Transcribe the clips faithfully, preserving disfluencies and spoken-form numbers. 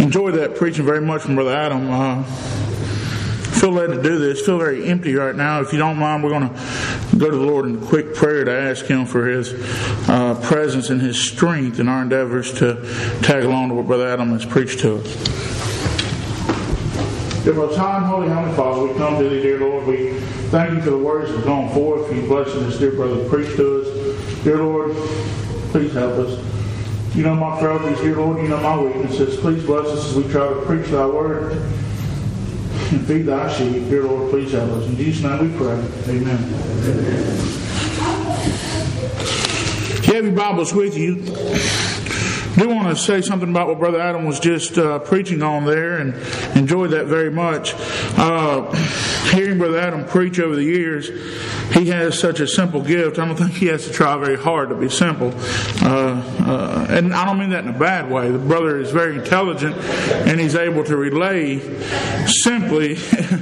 Enjoyed that preaching very much from Brother Adam. Uh, feel led to do this. Feel very empty right now. If you don't mind, we're going to go to the Lord in a quick prayer to ask Him for His uh, presence and His strength in our endeavors to tag along to what Brother Adam has preached to us. Dear most high and holy Heavenly Father, we come to Thee, dear Lord. We thank You for the words that have gone forth. You blessing this dear brother to preach to us. Dear Lord, please help us. You know my frailties, dear Lord. You know my weaknesses. Please bless us as we try to preach Thy word and feed Thy sheep. Dear Lord, please help us. In Jesus' name we pray. Amen. Amen. If you have your Bibles with you, I do want to say something about what Brother Adam was just uh, preaching on there, and enjoyed that very much. Uh, hearing Brother Adam preach over the years, he has such a simple gift. I don't think he has to try very hard to be simple. Uh, uh, and I don't mean that in a bad way. The brother is very intelligent, and he's able to relay simply.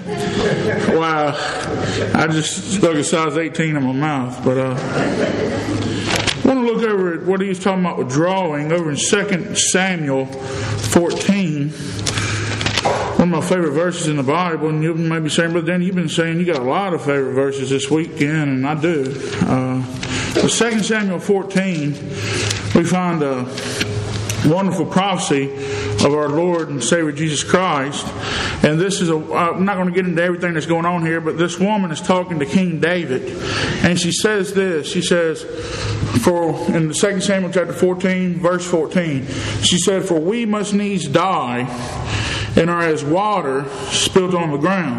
Wow, I just stuck a size eighteen in my mouth, but. Uh, I want to look over at what he was talking about with drawing over in Second Samuel fourteen. One of my favorite verses in the Bible. And you may be saying, Brother Danny, you've been saying you got a lot of favorite verses this weekend, and I do. Uh, but Second Samuel fourteen, we find a wonderful prophecy of our Lord and Savior Jesus Christ. And this is a, I'm not going to get into everything that's going on here, but this woman is talking to King David. And she says this, she says, for in the Second Samuel chapter fourteen, verse fourteen, she said, "For we must needs die and are as water spilt on the ground."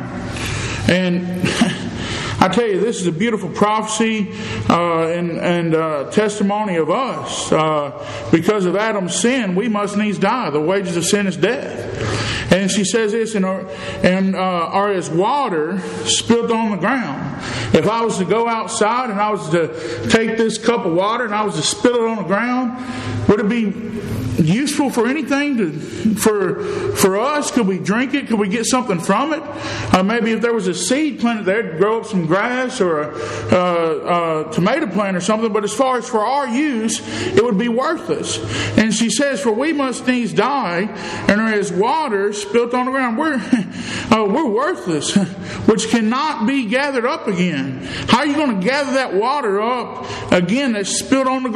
And I tell you, this is a beautiful prophecy uh, and, and uh, testimony of us. Uh, because of Adam's sin, we must needs die. The wages of sin is death. And she says this, and, are, and uh, are as water spilt on the ground. If I was to go outside and I was to take this cup of water and I was to spill it on the ground, would it be useful for anything to, for for us? Could we drink it? Could we get something from it? Uh, maybe if there was a seed planted there to grow up some grass or a, uh, a tomato plant or something. But as far as for our use, it would be worthless. And she says, "For we must needs die, and are as water spilt on the ground." We're uh, we're worthless, which cannot be gathered up again. How are you going to gather that water up again that's spilled on the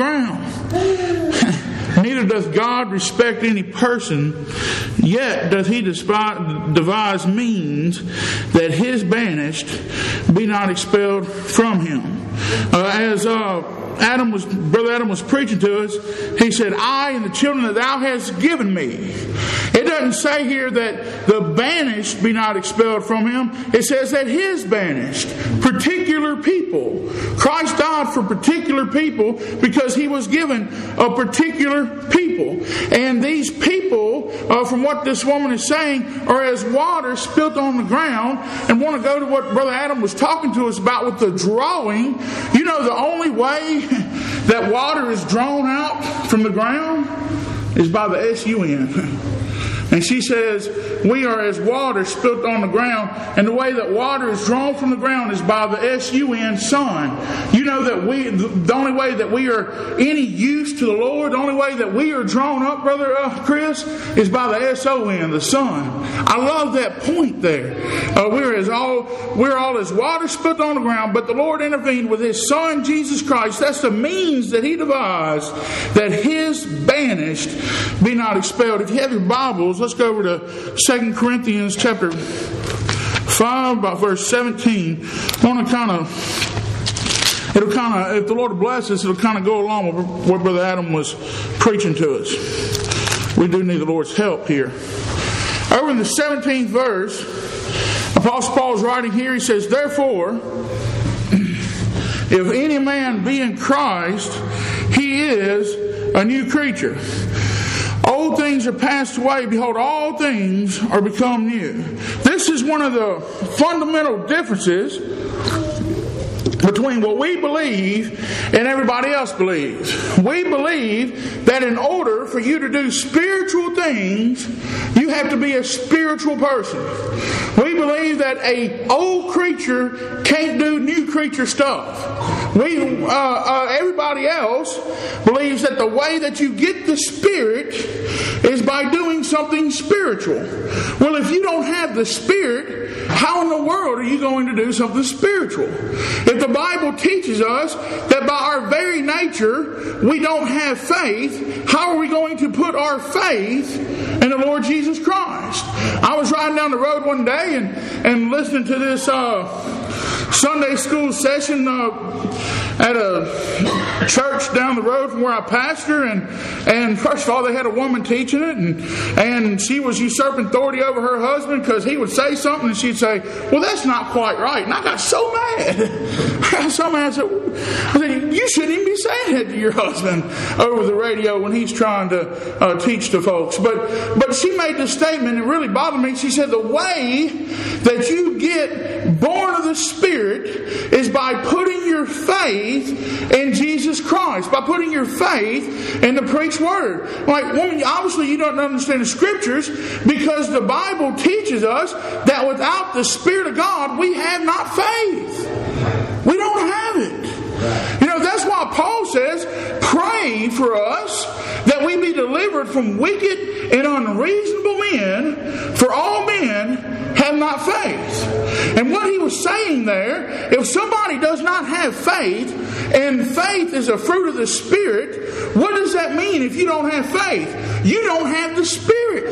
ground? Neither doth God respect any person, yet doth He despise, devise means that His banished be not expelled from Him. Uh, as uh, Adam was, Brother Adam was preaching to us, he said, "I and the children that Thou hast given me." It doesn't say here that the banished be not expelled from Him. It says that His banished, particular people. Christ died for particular people because He was given a particular people. And these people, uh, from what this woman is saying, are as water spilt on the ground. And want to go to what Brother Adam was talking to us about with the drawing. You know, the only way that water is drawn out from the ground is by the S U N. And she says, we are as water spilt on the ground. And the way that water is drawn from the ground is by the S U N, Son. You know that we, the only way that we are any use to the Lord, the only way that we are drawn up, Brother uh, Chris, is by the S O N, the Son. I love that point there. Uh, we're as all we're all as water spilt on the ground, but the Lord intervened with His Son, Jesus Christ. That's the means that He devised that His banished be not expelled. If you have your Bibles, let's go over to Second Corinthians chapter five, about verse seventeen. I want to kind of, it'll kind of, if the Lord bless us, it'll kind of go along with what Brother Adam was preaching to us. We do need the Lord's help here. Over in the seventeenth verse, Apostle Paul's writing here, he says, "Therefore, if any man be in Christ, he is a new creature. Old things are passed away. Behold, all things are become new." This is one of the fundamental differences between what we believe and everybody else believes. We believe that in order for you to do spiritual things, you have to be a spiritual person. We believe that a old creature can't do new creature stuff. We, uh, uh, everybody else believes that the way that you get the Spirit is by doing something spiritual. Well, if you don't have the Spirit, how in the world are you going to do something spiritual? If the Bible teaches us that by our very nature we don't have faith, how are we going to put our faith in the Lord Jesus Christ? I was riding down the road one day and, and listening to this uh, Sunday school session uh, at a church down the road from where I pastor, and and first of all, they had a woman teaching it, and and she was usurping authority over her husband because he would say something and she'd say, well, that's not quite right. And I got so mad. I got so mad. I said, I said, you shouldn't even be saying that to your husband over the radio when he's trying to uh, teach to folks. But but she made this statement, and it really bothered me. She said, the way that you get born of the Spirit is by putting your faith in Jesus Christ, by putting your faith in the preached word. Like, woman, obviously you don't understand the Scriptures, because the Bible teaches us that without the Spirit of God, we have not faith. We don't have it. You know, that's why Paul says, pray for us that we be delivered from wicked and unreasonable men, for all men have not faith. And what he was saying there, if somebody does not have faith, and faith is a fruit of the Spirit, what does that mean if you don't have faith? You don't have the Spirit.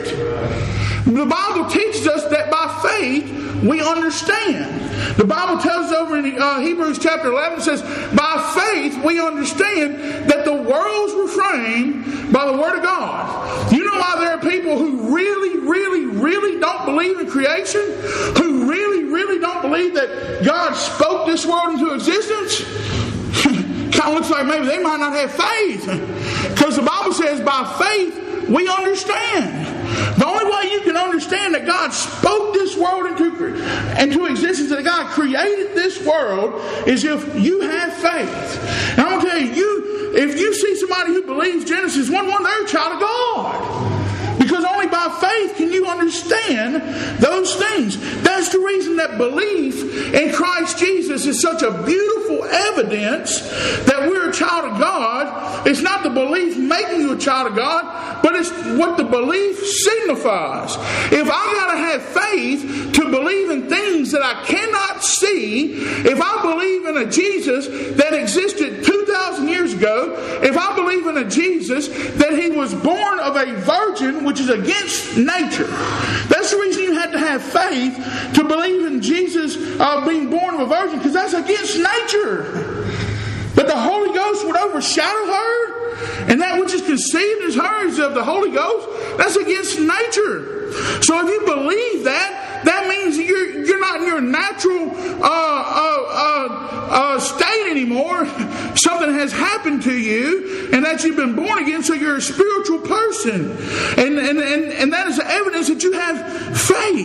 The Bible teaches us that by faith we understand. The Bible tells us over in uh, Hebrews chapter eleven, it says, by faith we understand that the worlds were framed by the Word of God. You know why there are people who really, really, really don't believe in creation? Who really, really don't believe that God spoke this world into existence? Kind of looks like maybe they might not have faith. Because the Bible says by faith we understand. The only way you can understand that God spoke this world into, into existence, that God created this world, is if you have faith. And I'm going to tell you, you, if you see somebody who believes Genesis one one, they're a child of God. Because only by faith can you understand those things. That's the reason that belief in Christ Jesus is such a beautiful evidence that we're a child of God. It's not the belief making you a child of God, but it's what the belief signifies. If I gotta have faith to believe in things that I cannot see, if I believe in a Jesus that existed two thousand years ago, if I believe in a Jesus that he was born of a virgin, which is against nature. That's the reason you had to have faith to believe in Jesus uh, being born of a virgin, because that's against nature. But the Holy Ghost would overshadow her, and that which is conceived as her is of the Holy Ghost. That's against nature. So if you believe that, that means you're you're not in your natural uh, uh, uh, uh, state anymore. Something has happened to you, and that you've been born again, so you're a spiritual person. And and, and, and that is the evidence that you have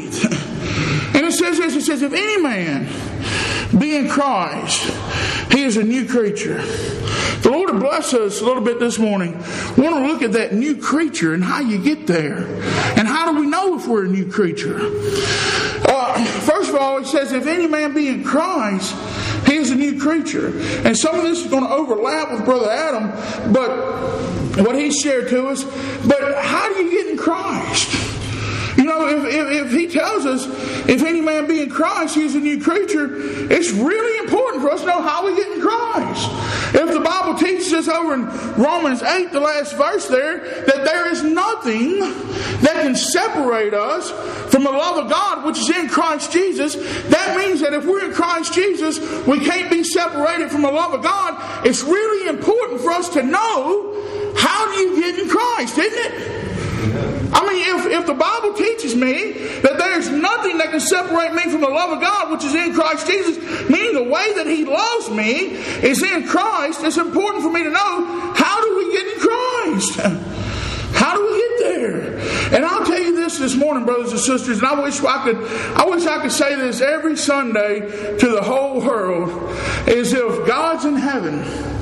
faith. And it says this, it says, if any man be in Christ, he is a new creature. The Lord will bless us a little bit this morning. We want to look at that new creature and how you get there. And how do we know if we're a new creature? Uh, first of all, it says, if any man be in Christ, he is a new creature. And some of this is going to overlap with Brother Adam, but what he shared to us. But how do you get in Christ? You know, if, if, if he tells us, if any man be in Christ, he is a new creature, it's really important for us to know how we get in Christ. If the Bible teaches us over in Romans eight, the last verse there, that there is nothing that can separate us from the love of God which is in Christ Jesus, that means that if we're in Christ Jesus, we can't be separated from the love of God. It's really important for us to know, how do you get in Christ, isn't it? I mean, if, if the Bible teaches me that there's nothing that can separate me from the love of God which is in Christ Jesus, meaning the way that he loves me is in Christ, it's important for me to know, how do we get in Christ? How do we get there? And I'll tell you this this morning, brothers and sisters, and I wish I could I wish I could say this every Sunday to the whole world, is if God's in heaven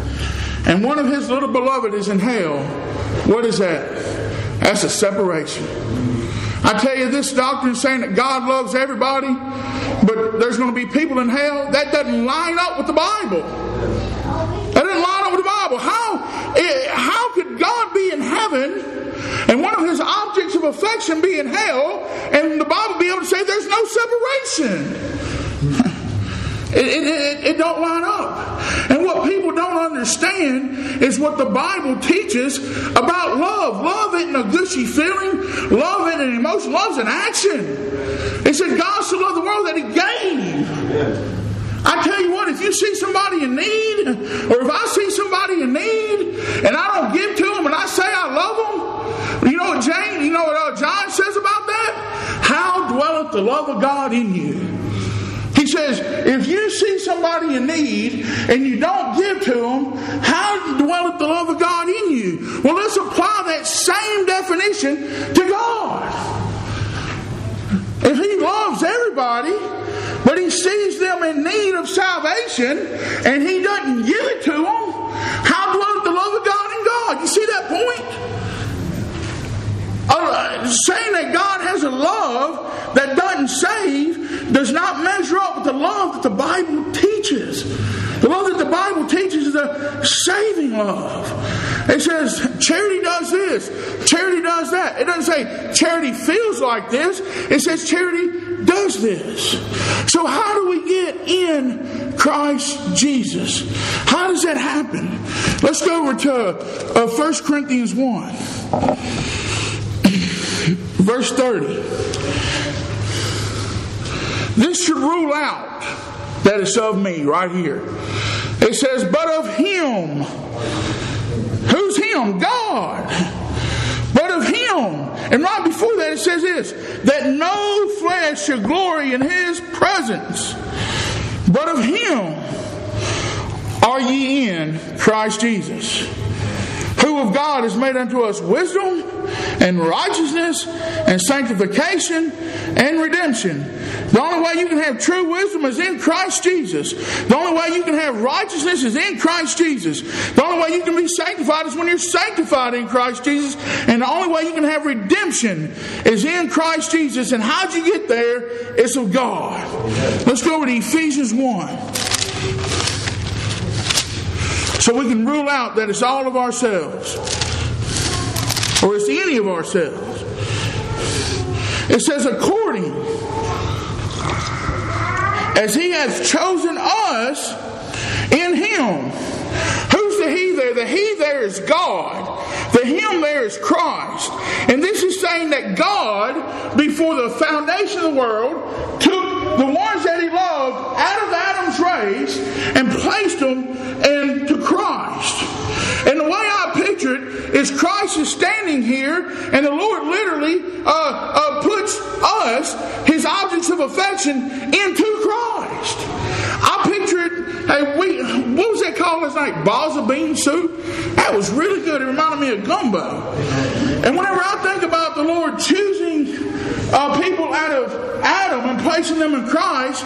and one of his little beloved is in hell, what is that? That's a separation. I tell you, this doctrine saying that God loves everybody, but there's going to be people in hell, that doesn't line up with the Bible. heaven, and one of his objects of affection be in hell, and the Bible be able to say there's no separation. It, it, it, it don't line up. And what people don't understand is what the Bible teaches about love. Love isn't a gushy feeling. Love isn't an emotion. Love's an action. It said God so loved the world that he gave. I tell you what, if you see somebody in need, or if I see somebody in need, and I don't give to them, and I say I love them, you know what James, you know what uh, John says about that? How dwelleth the love of God in you? He says, if you see somebody in need and you don't give to them, how dwelleth the love of God in you? Well, let's apply that same definition to God. If he loves everybody, but he sees them in need of salvation, and he doesn't give it to them, how dwelleth the love of God in God? You see that point? Uh, saying that God has a love that doesn't save does not measure up with the love that the Bible teaches. The love that the Bible teaches is a saving love. It says charity does this, charity does that. It doesn't say charity feels like this. It says charity does this. So how do we get in Christ Jesus? How does that happen? Let's go over to uh, First Corinthians one. Verse thirty. This should rule out that it's of me right here. It says, but of him. Who's him? God. But of him. And right before that it says this, that no flesh should glory in his presence. But of him are ye in Christ Jesus, who of God is made unto us wisdom and righteousness and sanctification and redemption. The only way you can have true wisdom is in Christ Jesus. The only way you can have righteousness is in Christ Jesus. The only way you can be sanctified is when you're sanctified in Christ Jesus. And the only way you can have redemption is in Christ Jesus. And how'd you get there? It's of God. Let's go over to Ephesians one. So we can rule out that it's all of ourselves, or it's any of ourselves. It says, according as he has chosen us in him. Who's the he there? The he there is God. The him there is Christ. And this is saying that God, before the foundation of the world, took the ones that he loved out of Adam's race and placed them into Christ. And the way I picture it is Christ is standing here, and the Lord literally uh, uh, puts us, his objects of affection, into Christ. I picture it, hey, we, what was that called last night? Balls of bean soup? That was really good. It reminded me of gumbo. And whenever I think about the Lord choosing uh, people out of Adam and placing them in Christ,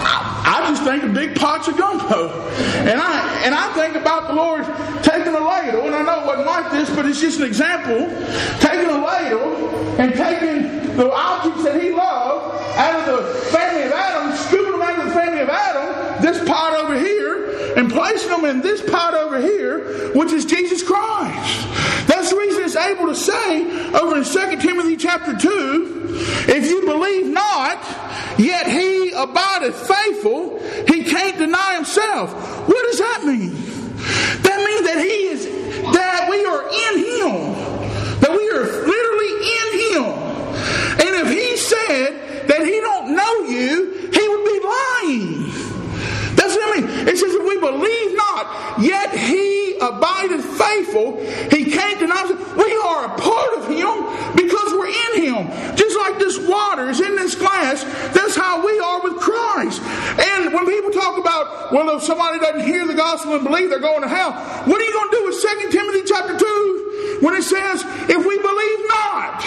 I, I just think of big pots of gumbo. And I and I think about the Lord taking a ladle, and I know it wasn't like this, but it's just an example, taking a ladle and taking the objects that he loved out of the family of Adam, scooping them out of the family of Adam, this pot over here, and placing them in this pot over here, which is Jesus Christ. That's the reason it's able to say over in Second Timothy chapter two, if you believe not, yet he abideth faithful, he can't deny himself. What does that mean? That means that he is, that we are in him. That we are literally in him. And if he said that he don't know you, he would be lying. That's what I mean. It says if we believe not, yet he abideth faithful, he can't deny himself. We are a part of him because we're in him. Just like this water is in this glass, that's how we are with Christ. And when people talk about, well, if somebody doesn't hear the gospel and believe, they're going to hell. What are you going to do with Second Timothy chapter two when it says, if we believe not,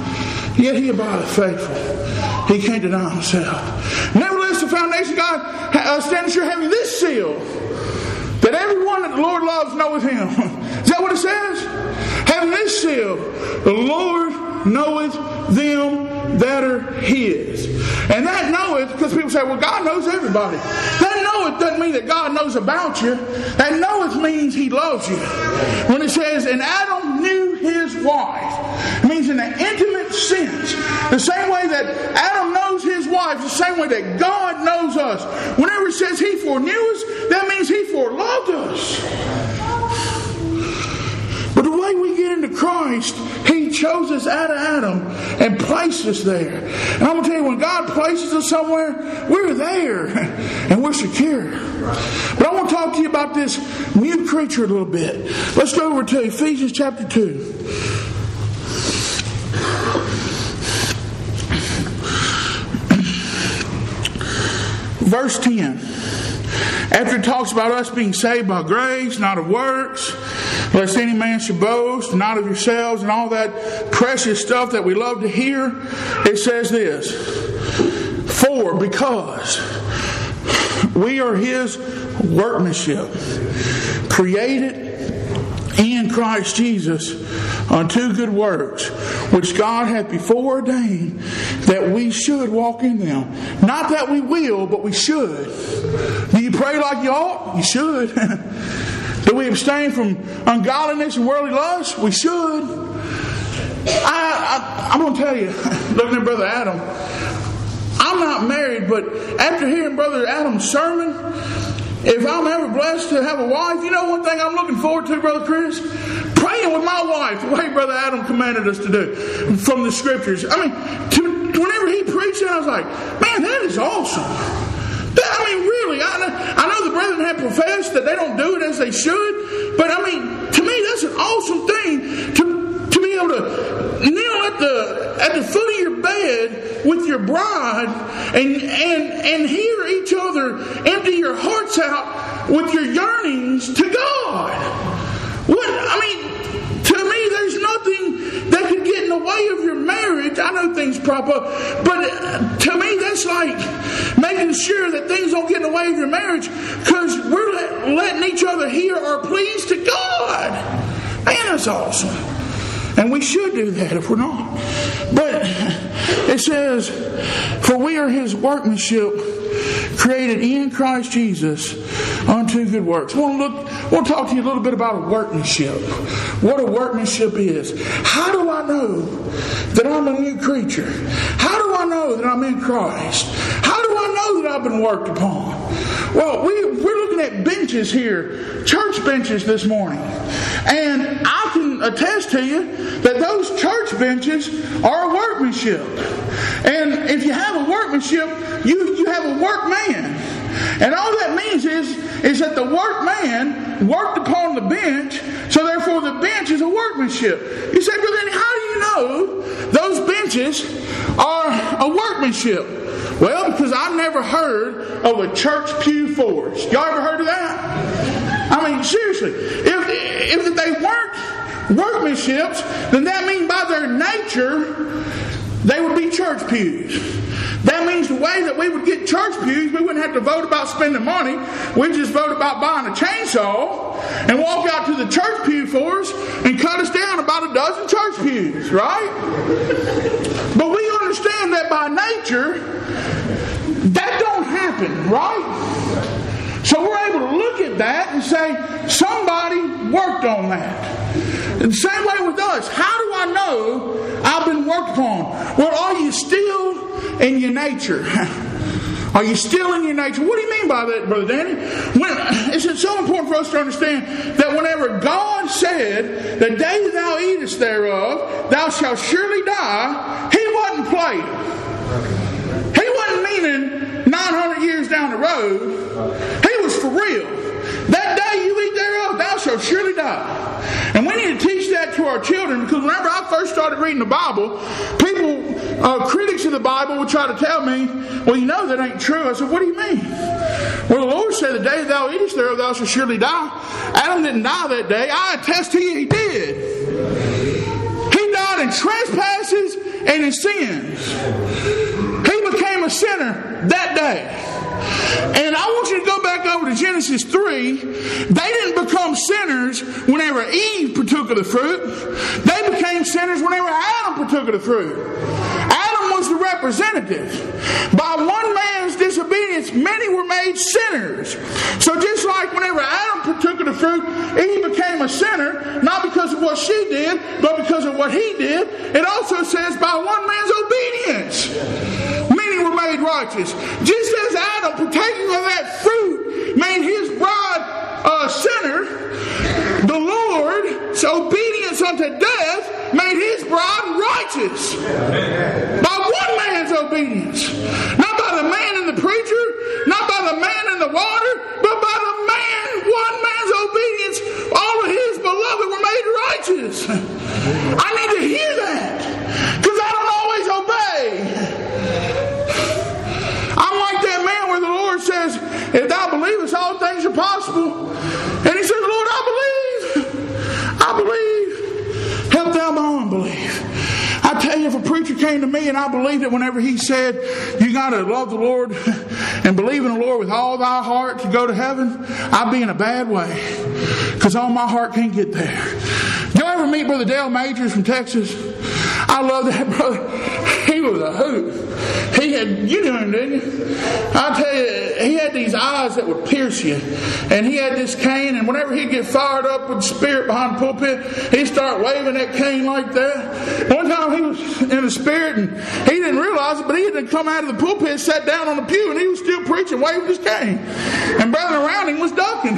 yet he abideth faithful, he can't deny himself. Nevertheless, the foundation of God uh, stands sure, having this seal, that everyone that the Lord loves knoweth him. Is that what it says? Having this seal, the Lord knoweth them that are his. And that knoweth, because people say, well, God knows everybody. That knoweth doesn't mean that God knows about you. That knoweth means he loves you. When it says, and Adam knew his wife. It means in an intimate sense. The same way that Adam knows his wife, the same way that God knows us. Whenever it says he foreknew us, that means he foreloved us. But the way we get into Christ, he chose us out of Adam and placed us there. And I'm going to tell you, when God places us somewhere, we're there and we're secure. But I want to talk to you about this new creature a little bit. Let's go over to Ephesians chapter two. Verse ten. After it talks about us being saved by grace, not of works, lest any man should boast, not of yourselves, and all that precious stuff that we love to hear, it says this: for, because we are his workmanship, created in Christ Jesus unto good works, which God hath before ordained that we should walk in them. Not that we will, but we should. Do you pray like you ought? You should. Do we abstain from ungodliness and worldly lust? We should. I, I, I'm going to tell you, looking at Brother Adam, I'm not married, but after hearing Brother Adam's sermon, if I'm ever blessed to have a wife, you know one thing I'm looking forward to, Brother Chris? Praying with my wife, the way Brother Adam commanded us to do from the Scriptures. I mean, to, whenever he preached it, I was like, man, that is awesome. That, I mean, really, I know, I know the brethren have professed that they don't do it as they should, but I mean, to me, that's an awesome thing to, to be able to kneel at the at the foot of your bed with your bride and and and hear each other empty your hearts out with your yearnings to God. What I mean, to me, there's nothing that could get in the way of your marriage. I know things crop up, but to me, that's like making sure that things don't get in the way of your marriage, because we're let, letting each other hear our pleas to God. Man, that's awesome. And we should do that if we're not. But it says, for we are his workmanship, created in Christ Jesus unto good works. I want to look, I want to talk to you a little bit about a workmanship. What a workmanship is. How do I know that I'm a new creature? How do I know that I'm in Christ? How do I know that I've been worked upon? Well, we, we're looking at benches here, church benches this morning. And I can attest to you that those church benches are a workmanship. And if you have a workmanship, you, you have a workman. And all that means is, is that the workman worked upon the bench, so therefore the bench is a workmanship. You say, well then how do you know those benches are a workmanship? Well, because I've never heard of a church pew forest. Y'all ever heard of that? I mean, seriously, if, if they weren't workmanships, then that means by their nature, they would be church pews. That means the way that we would get church pews, we wouldn't have to vote about spending money. We'd just vote about buying a chainsaw and walk out to the church pew for us and cut us down about a dozen church pews, right? But we understand that by nature, that don't happen, right? So we're able to look at that and say, somebody worked on that. And the same way with us. How do I know I've been worked upon? Well, are you still in your nature? Are you still in your nature? What do you mean by that, Brother Danny? When, it's so important for us to understand that whenever God said, the day thou eatest thereof, thou shalt surely die, he wasn't playing. He wasn't meaning nine hundred years down the road. He was for real. That day you eat thereof, thou shalt surely die. And we need to teach that to our children, because whenever I first started reading the Bible, people, uh, critics of the Bible would try to tell me, well, you know that ain't true. I said, what do you mean? Well, the Lord said, the day thou eatest thereof, thou shalt surely die. Adam didn't die that day. I attest to you, he did. He died in trespasses and in sins. He became a sinner that day. And I want you to go back over to Genesis three. They didn't become sinners whenever Eve partook of the fruit. They became sinners whenever Adam partook of the fruit. Adam was the representative. By one man's disobedience, obedience, many were made sinners. So just like whenever Adam partook of the fruit, Eve became a sinner, not because of what she did, but because of what he did. It also says by one man's obedience, many were made righteous. Just as Adam, partaking of that fruit, made his bride a sinner, the Lord's obedience unto death made his bride righteous. By one man's obedience. Not by the man and the preacher, not by the man in the water, but by the man, one man's obedience, all of his beloved were made righteous. I need to hear that, because I don't always obey. I'm like that man where the Lord says, if thou believest, all things are possible. And he said, Lord, I believe. I believe. Help thou my unbelief. I tell you, if a preacher came to me and I believed it whenever he said, you got to love the Lord and believe in the Lord with all thy heart to go to heaven, I'd be in a bad way, because all my heart can't get there. Y'all ever meet Brother Dale Majors from Texas? I love that brother. He was a hoot. He had, you knew him, didn't you? I tell you, he had these eyes that would pierce you. And he had this cane, and whenever he'd get fired up with the spirit behind the pulpit, he'd start waving that cane like that. One time he was in the spirit, and he didn't realize it, but he had come out of the pulpit, sat down on the pew, and he was still preaching, waving his cane. And brother around him was ducking.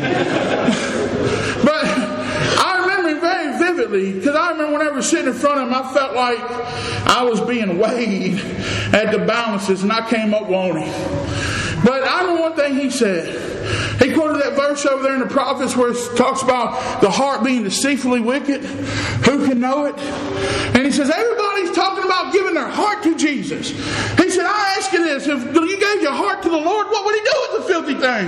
But I remember him very vividly, because I remember whenever I was sitting in front of him, I felt like I was being weighed at the balances, and I came up wanting. But I know one thing he said. He quoted that verse over there in the prophets where it talks about the heart being deceitfully wicked. Who can know it? And he says, everybody's talking about giving their heart to Jesus. He said, I ask you this, if you gave your heart to the Lord, what would he do with the filthy thing?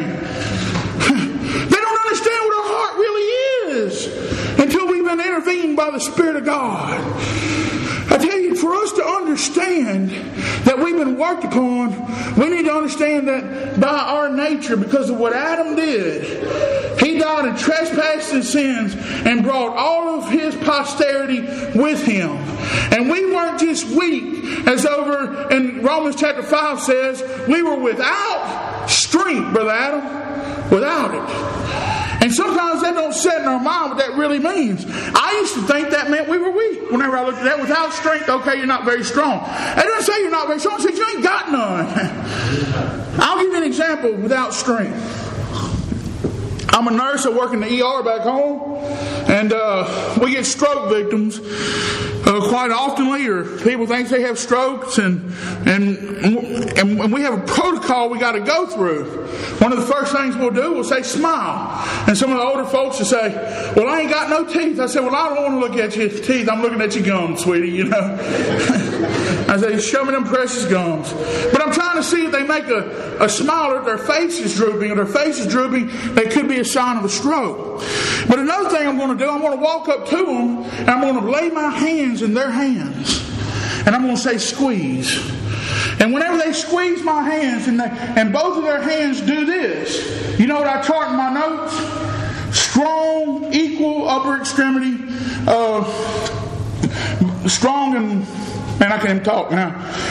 They don't understand what our heart really is until we've been intervened by the Spirit of God. I tell you, for us to understand that we've been worked upon, we need to understand that by our nature, because of what Adam did, he died in trespasses and sins and brought all of his posterity with him. And we weren't just weak, as over in Romans chapter five says, we were without strength, Brother Adam, without it. And sometimes that don't set in our mind what that really means. I used to think that meant we were weak. Whenever I looked at that, without strength, okay, you're not very strong. It doesn't say you're not very strong. It says you ain't got none. I'll give you an example without strength. I'm a nurse. I work in the E R back home. And uh, we get stroke victims uh, quite oftenly, or people think they have strokes, and, and and we have a protocol we got to go through. One of the first things we'll do, we'll say, smile. And some of the older folks will say, well, I ain't got no teeth. I said, well, I don't want to look at your teeth. I'm looking at your gums, sweetie, you know. I say, show me them precious gums. But I'm trying to see if they make a, a smile, or if their face is drooping, or their face is drooping, they could be a sign of a stroke. But another thing I'm going to do, I'm going to walk up to them, and I'm going to lay my hands in their hands. And I'm going to say, squeeze. And whenever they squeeze my hands, and, they, and both of their hands do this, you know what I chart in my notes? Strong, equal upper extremity, uh, strong and... Man, I can't even talk now.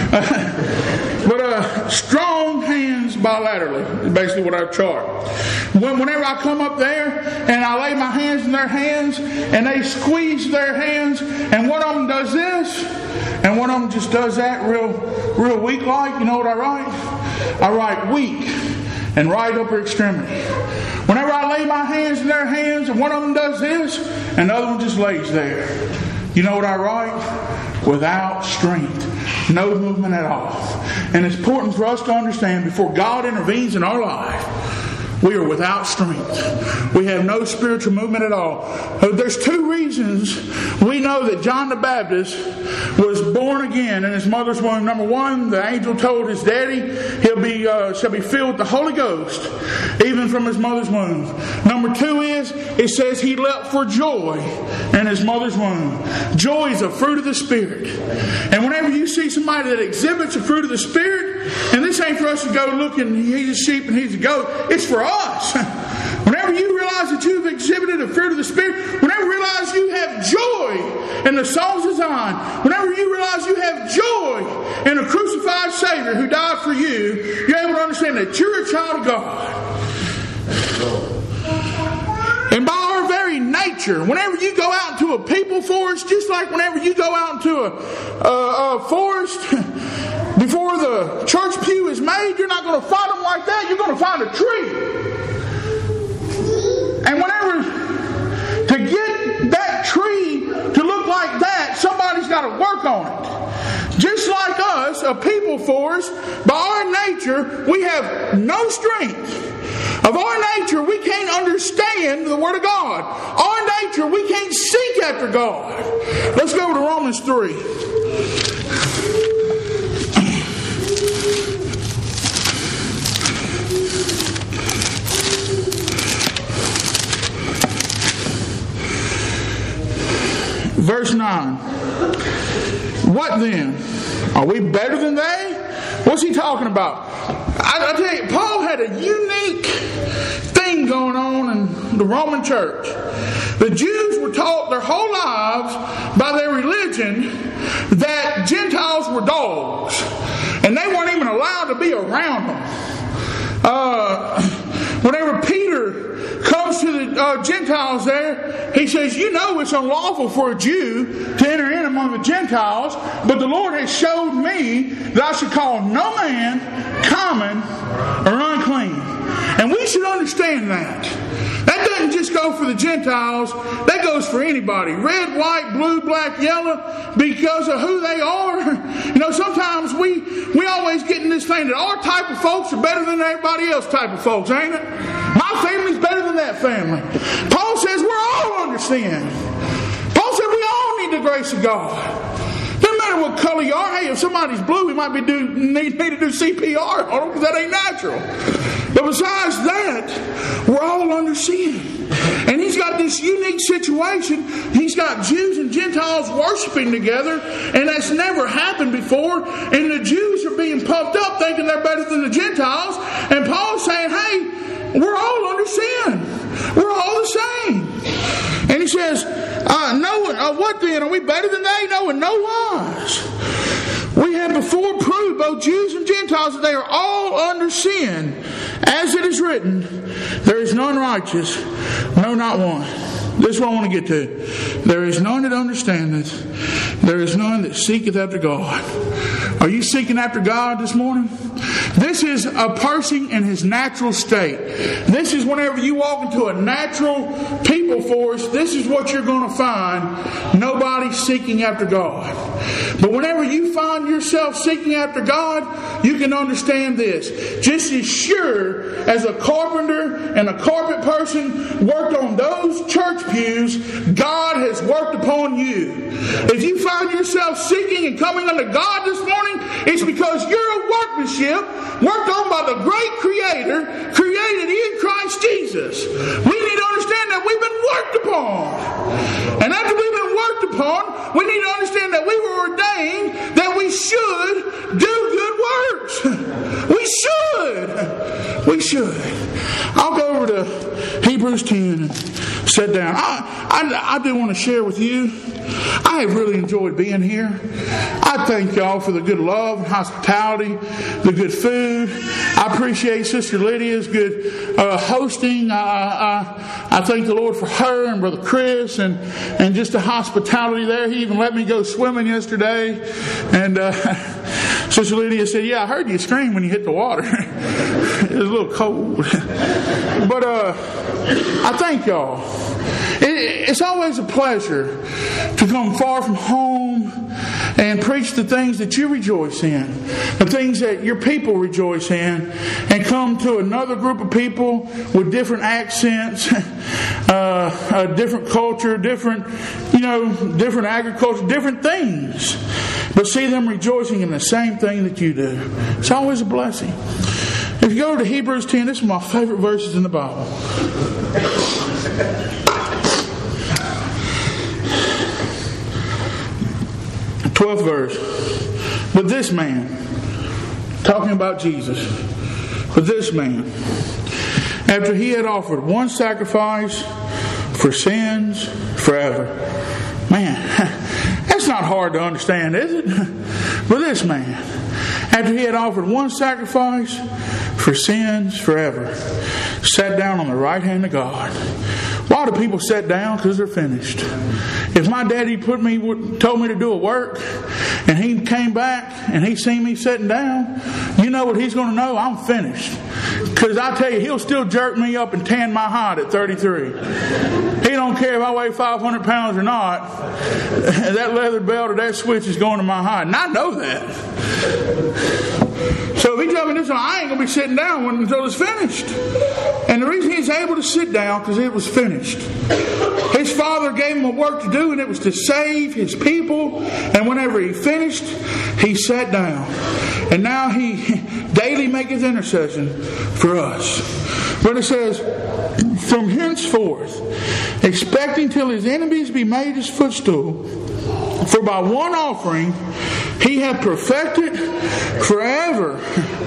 But uh, strong hands bilaterally is basically what I chart. When, whenever I come up there and I lay my hands in their hands and they squeeze their hands, and one of them does this and one of them just does that real, real weak like, you know what I write? I write weak and right upper extremity. Whenever I lay my hands in their hands and one of them does this and the other one just lays there, you know what I write? Without strength. No movement at all. And it's important for us to understand, before God intervenes in our life, we are without strength. We have no spiritual movement at all. There's two reasons we know that John the Baptist was born again in his mother's womb. Number one, the angel told his daddy he'll be uh, shall be filled with the Holy Ghost, even from his mother's womb. Number two is, it says he leapt for joy in his mother's womb. Joy is a fruit of the Spirit. And whenever you see somebody that exhibits a fruit of the Spirit, and this ain't for us to go look and he's a sheep and he's a goat, it's for us. Whenever you realize that you've exhibited a fruit of the Spirit, whenever you realize you have joy in the songs of Zion, whenever you realize you have joy in a crucified Savior who died for you, you're able to understand understand that you're a child of God. And by our very nature, whenever you go out into a people forest, just like whenever you go out into a, a, a forest before the church pew is made, you're not going to find them like that. You're going to find a tree. And whenever, to get that tree to look like that, somebody's got to work on it. Just like us, a people force, by our nature, we have no strength. Of our nature, we can't understand the Word of God. Our nature, we can't seek after God. Let's go to Romans three. Verse nine. What then? Are we better than they? What's he talking about? I, I tell you, Paul had a unique thing going on in the Roman church. The Jews were taught their whole lives by their religion that Gentiles were dogs. And they weren't even allowed to be around them. Uh, whenever Peter comes to the uh, Gentiles there, he says, you know it's unlawful for a Jew to enter in among the Gentiles, but the Lord has showed me that I should call no man common or unclean. And we should understand that. That doesn't just go for the Gentiles. That goes for anybody. Red, white, blue, black, yellow. Because of who they are. You know, sometimes we, we always get in this thing that our type of folks are better than everybody else type of folks, ain't it? My family's better than that family. Paul says we're all under sin. Paul said we all need the grace of God. Doesn't matter what color you are. Hey, if somebody's blue, we might be do, need, need to do C P R on them because that ain't natural. But besides that, we're all under sin. And he's got this unique situation. He's got Jews and Gentiles worshiping together, and that's never happened before. And the Jews are being puffed up thinking they're better than the Gentiles. And Paul's saying, hey, we're all under sin. We're all the same. And he says, uh, no, uh, what then? Are we better than they? No, in no wise. We have before proved, both Jews and Gentiles, that they are all under sin. As it is written, there is none righteous, no, not one. This is what I want to get to. There is none that understandeth. There is none that seeketh after God. Are you seeking after God this morning? This is a person in his natural state. This is whenever you walk into a natural people force, this is what you're going to find. Nobody seeking after God. But whenever you find yourself seeking after God, you can understand this. Just as sure as a carpenter and a carpet person worked on those church pews, God has worked upon you. If you find yourself seeking and coming unto God this morning, it's because you're a workmanship worked on by the great Creator, created in Christ Jesus. We need to understand that we've been worked upon. And after we've been worked upon, we need to understand that we were ordained that we should do good works. We should. We should. I'll go over to Hebrews ten and sit down. I, I, I do want to share with you, I have really enjoyed being here. I thank y'all for the good love and hospitality, the good food. I appreciate Sister Lydia's good uh, hosting. I, I, I thank the Lord for her and Brother Chris and, and just the hospitality there. He even let me go swimming yesterday. And uh, Sister Lydia said, yeah, I heard you scream when you hit the water. It was a little cold. But uh, I thank y'all. It, it's always a pleasure to come far from home and preach the things that you rejoice in, the things that your people rejoice in, and come to another group of people with different accents, uh, a different culture, different, you know, different agriculture, different things, but see them rejoicing in the same thing that you do. It's always a blessing. If you go to Hebrews ten, this is my favorite verses in the Bible. twelfth verse. But this man, talking about Jesus, but this man, after he had offered one sacrifice for sins forever. Man, that's not hard to understand, is it? But this man, after he had offered one sacrifice for sins forever, sat down on the right hand of God. Why do people sit down? Because they're finished. If my daddy put me, told me to do a work, and he came back and he seen me sitting down, you know what he's going to know? I'm finished. Because I tell you, he'll still jerk me up and tan my hide at thirty-three. He don't care if I weigh five hundred pounds or not. That leather belt or that switch is going to my hide. And I know that. So if he tells me this, I ain't going to be sitting down until it's finished. And the reason he's able to sit down, because it was finished. His Father gave him a work to do, and it was to save his people. And whenever he finished, he sat down. And now he daily maketh intercession for us. But it says, from henceforth, expecting till his enemies be made his footstool, for by one offering he hath perfected forever.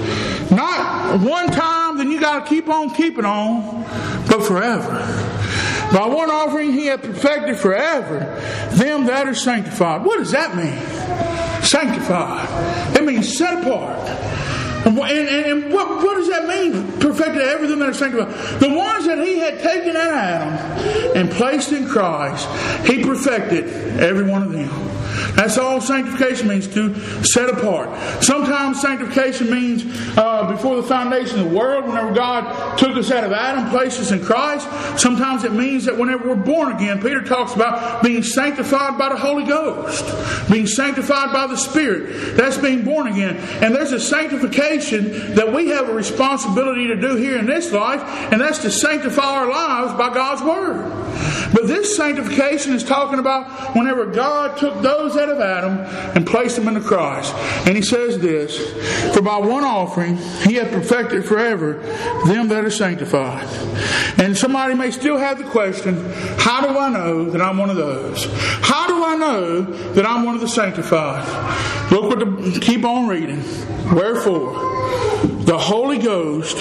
Not one time, then you got to keep on keeping on, but forever. By one offering he hath perfected forever them that are sanctified. What does that mean? Sanctified. It means set apart. And, and, and what, what does that mean? Perfected everything that are sanctified. The ones that he had taken out of Adam and placed in Christ, he perfected every one of them. That's all sanctification means, to set apart. Sometimes sanctification means uh, before the foundation of the world, whenever God took us out of Adam, placed us in Christ. Sometimes it means that whenever we're born again, Peter talks about being sanctified by the Holy Ghost, being sanctified by the Spirit. That's being born again. And there's a sanctification that we have a responsibility to do here in this life, and that's to sanctify our lives by God's Word. But this sanctification is talking about whenever God took those out of Adam and placed them into Christ. And he says this, for by one offering he hath perfected forever them that are sanctified. And somebody may still have the question, how do I know that I'm one of those? How do I know that I'm one of the sanctified? Look what the, keep on reading. Wherefore, the Holy Ghost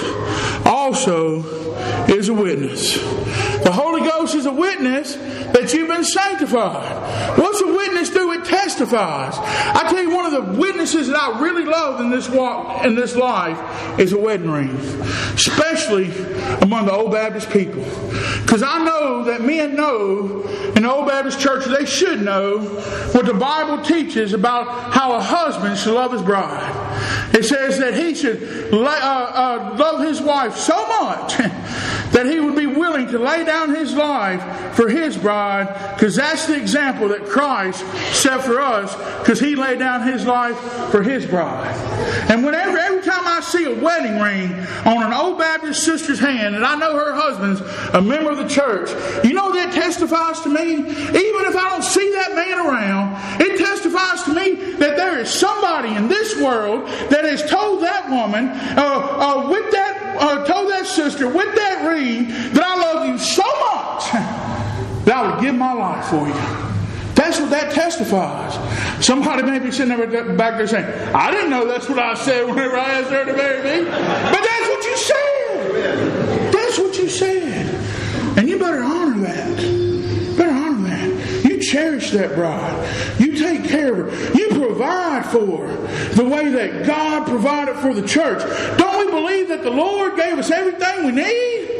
also is a witness. The Holy Ghost is a witness that you've been sanctified. What's a witness do? It testifies. I tell you, one of the witnesses that I really love in this walk, in this life, is a wedding ring, especially among the Old Baptist people. Because I know that men know in the Old Baptist church, they should know what the Bible teaches about how a husband should love his bride. It says that he should uh, uh, love his wife so much that he would be willing to lay down his life for his bride, because that's the example that Christ set for us, because he laid down his life for his bride. And whenever, every time I see a wedding ring on an Old Baptist sister's hand, and I know her husband's a member of the church, you know that testifies to me, even if I don't see that man around, it testifies to me that there is somebody in this world that has told that woman, uh, uh, with that, uh, told that sister, with that ring, that I love you so much that I would give my life for you. That's what that testifies. Somebody may be sitting there back there saying, I didn't know that's what I said whenever I asked her to marry me. But that's what you said. That's what you said. And you better honor that. You better honor that. You cherish that bride. You take care of her. You provide for her the way that God provided for the church. Don't we believe that the Lord gave us everything we need?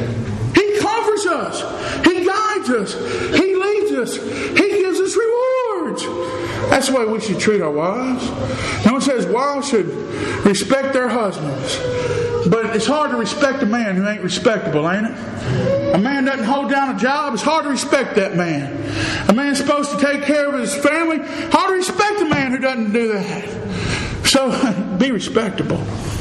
He comforts us. He guides us. He leads us. He gives us rewards. That's the way we should treat our wives. No one says wives should respect their husbands. But it's hard to respect a man who ain't respectable, ain't it? A man doesn't hold down a job. It's hard to respect that man. A man's supposed to take care of his family. Hard to respect a man who doesn't do that. So, be respectable.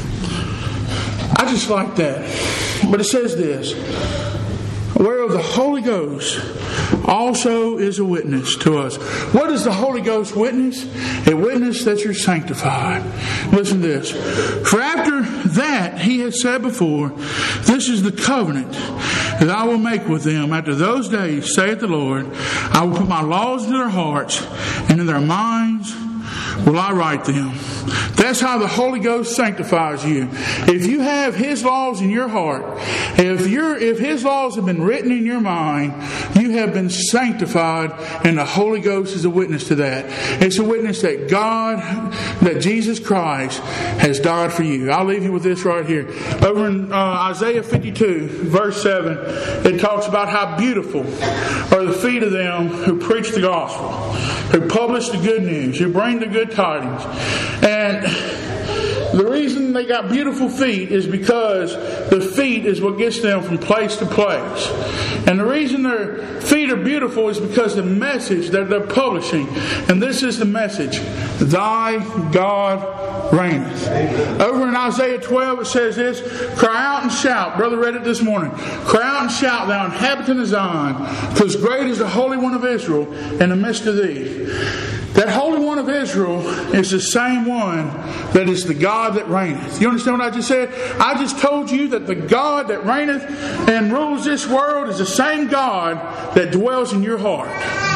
I just like that. But it says this, whereof the Holy Ghost also is a witness to us. What is the Holy Ghost witness? A witness that you're sanctified. Listen to this. For after that he has said before, this is the covenant that I will make with them after those days, saith the Lord. I will put my laws into their hearts, and in their minds will I write them. That's how the Holy Ghost sanctifies you. If you have His laws in your heart, if you're, if His laws have been written in your mind, you have been sanctified, and the Holy Ghost is a witness to that. It's a witness that God, that Jesus Christ has died for you. I'll leave you with this right here. Over in uh, Isaiah fifty-two, verse seven, it talks about how beautiful are the feet of them who preach the gospel, who publish the good news, who bring the good tidings. And the reason they got beautiful feet is because the feet is what gets them from place to place. And the reason their feet are beautiful is because the message that they're publishing. And this is the message. Thy God reigneth. Over in Isaiah twelve it says this. Cry out and shout. Brother read it this morning. Cry out and shout, thou inhabitant of Zion, because great is the Holy One of Israel in the midst of thee. That Holy One of Israel is the same one that is the God that reigneth. You understand what I just said? I just told you that the God that reigneth and rules this world is the same God that dwells in your heart.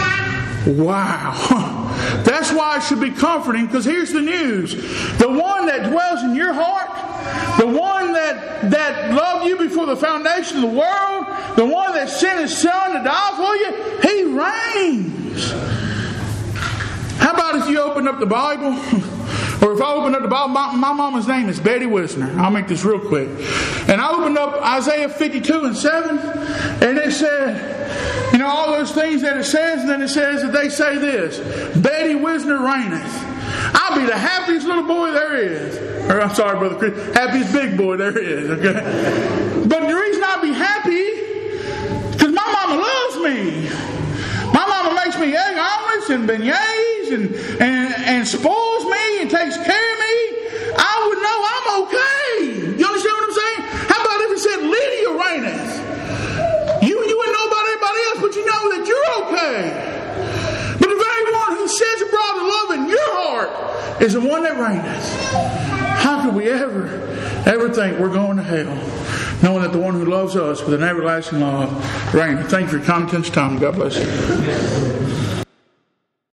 Wow. That's why it should be comforting, because here's the news. The one that dwells in your heart, the one that, that loved you before the foundation of the world, the one that sent His Son to die for you, He reigns. How about if you open up the Bible? Or if I open up the Bible, my, my mama's name is Betty Wisner. I'll make this real quick. And I opened up Isaiah fifty-two and seven, and it said, you know, all those things that it says, and then it says that they say this, Betty Wisner reigneth. I'll be the happiest little boy there is. Or I'm sorry, Brother Chris, happiest big boy there is. Okay. But the reason I'll be happy, because my mama loves me. My mama makes me egg omelets and beignets and, and, and spoils me and takes care of me. I would know I'm okay. You understand what I'm saying? How about if it said Lydia reigneth? You, you wouldn't know about everybody else, but you know that you're okay. But the very one who sheds abroad the love in your heart is the one that reigneth. How could we ever, ever think we're going to hell, knowing that the one who loves us with an everlasting love reigneth? Thank you for your time. God bless you.